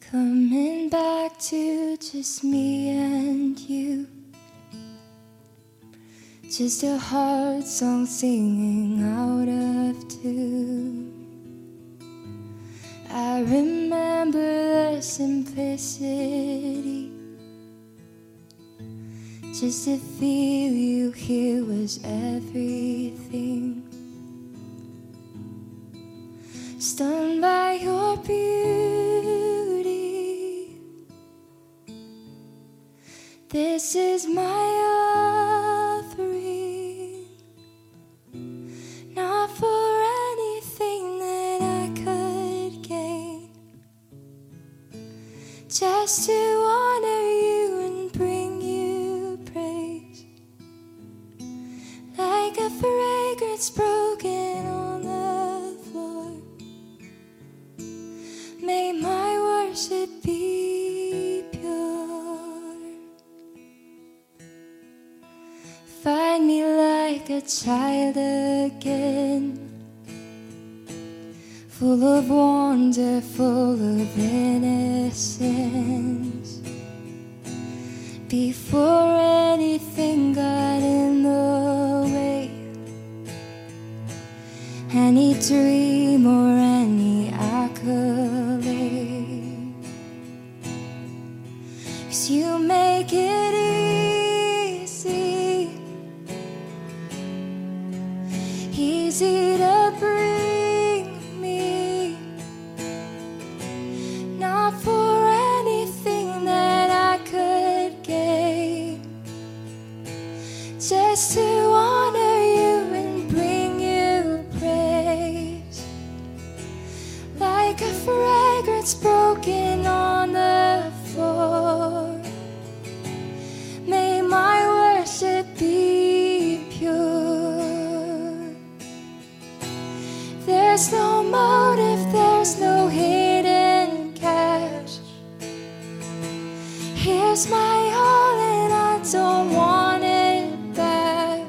Coming back to just me and you, just a heart song singing out of tune. I remember the simplicity, just to feel you here was everything. Stunned by your beauty, this is my offering, not for anything that I could gain, just to honor you and bring you praise, like a fragrance broken on the floor. May my worship be pure. Find me like a child again, full of wonder, full of innocence. Before anything got in the way, any dream or any accolade, 'cause you make it easy to bring me, not for anything that I could gain, just to honor you and bring you praise, like a fragrance broken on the floor. May my worship be pure. There's no motive, there's no hidden cash. Here's my all and I don't want it back,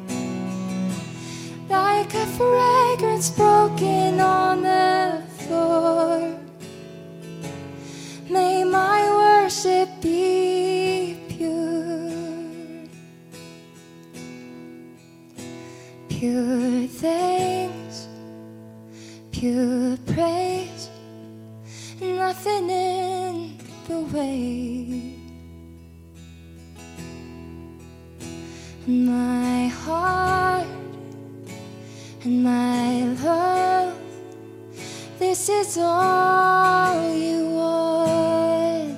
like a fragrance broken on the floor. May my worship be pure. Pure thanks, pure praise, nothing in the way. My heart and my love, this is all you want.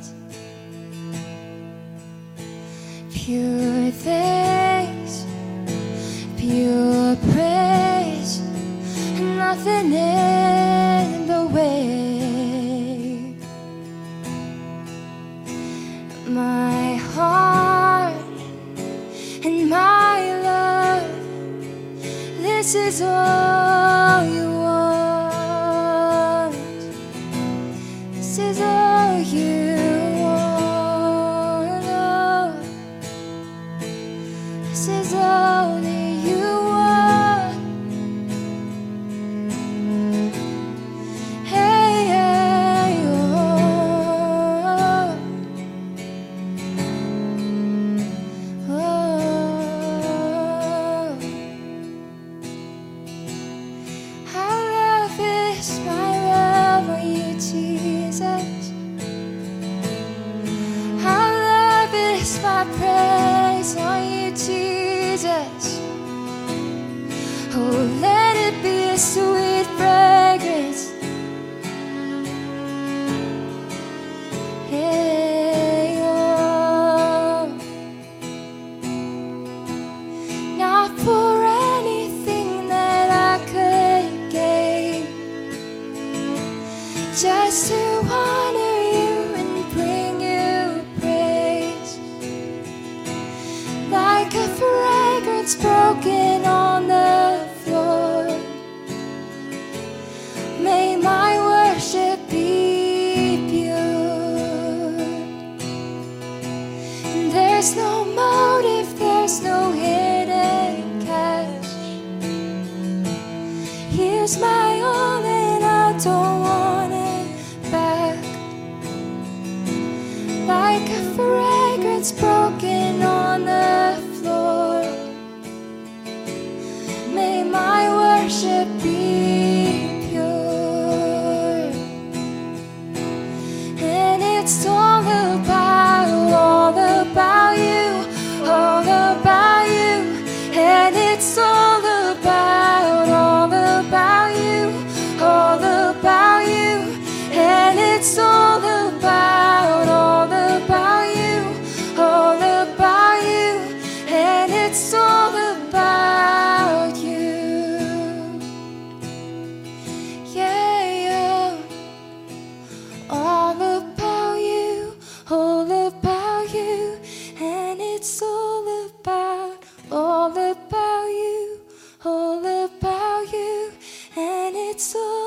Pure thanks, pure praise, nothing in the way. My heart and my love, this is all you want. This is all you want. Oh, this is all that you want. Hey, hey, oh, oh. How lavish my love on you, Jesus. How lavish my praise on you, Jesus. Oh, let it be a sweet fragrance. Hey, oh, not for anything that I could gain, just to honor you and bring you praise, like a fragrance broken on the floor. May my worship be pure. There's no motive, there's no hidden cash. Here's my all and I don't want it back, worship be pure. And it's all about you, all about you. And it's all about you, all about you. And it's all about you, all about you. And it's all about you. Yeah, yeah. All about you, all about you. And it's all about you, all about you. And it's all